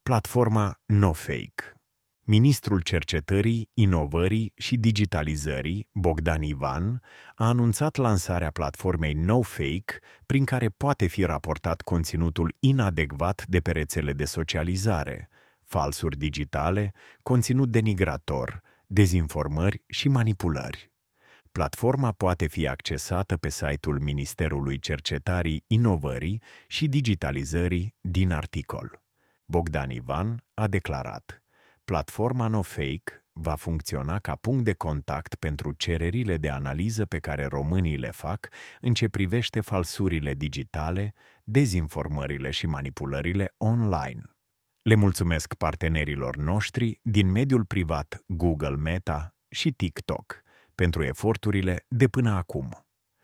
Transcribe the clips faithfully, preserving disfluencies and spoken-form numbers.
Platforma NoFake. Ministrul Cercetării, Inovării și Digitalizării, Bogdan Ivan, a anunțat lansarea platformei NoFake, prin care poate fi raportat conținutul inadecvat de pe rețele de socializare, falsuri digitale, conținut denigrator, dezinformări și manipulări. Platforma poate fi accesată pe site-ul Ministerului Cercetării, Inovării și Digitalizării din articol. Bogdan Ivan a declarat: platforma NoFake va funcționa ca punct de contact pentru cererile de analiză pe care românii le fac în ce privește falsurile digitale, dezinformările și manipulările online. Le mulțumesc partenerilor noștri din mediul privat Google, Meta și TikTok pentru eforturile de până acum.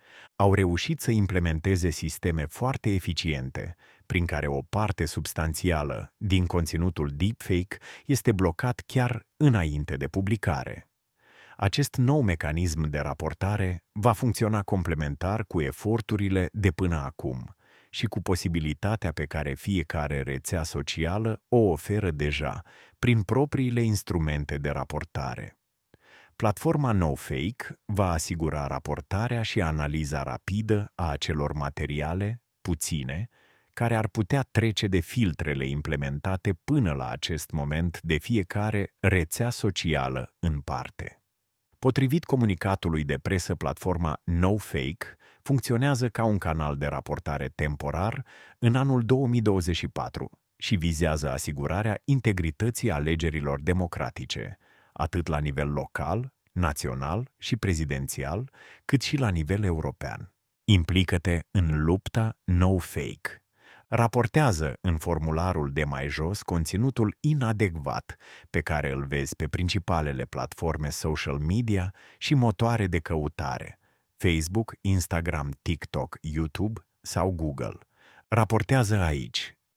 Au reușit să implementeze sisteme foarte eficiente, prin care o parte substanțială din conținutul deepfake este blocat chiar înainte de publicare. Acest nou mecanism de raportare va funcționa complementar cu eforturile de până acum și cu posibilitatea pe care fiecare rețea socială o oferă deja prin propriile instrumente de raportare. Platforma NoFake va asigura raportarea și analiza rapidă a acelor materiale, puține, care ar putea trece de filtrele implementate până la acest moment de fiecare rețea socială în parte. Potrivit comunicatului de presă, platforma NoFake funcționează ca un canal de raportare temporar în anul două mii douăzeci și patru și vizează asigurarea integrității alegerilor democratice, atât la nivel local, național și prezidențial, cât și la nivel european. Implică-te în lupta NoFake. Raportează în formularul de mai jos conținutul inadecvat pe care îl vezi pe principalele platforme social media și motoare de căutare: Facebook, Instagram, TikTok, YouTube sau Google. Raportează aici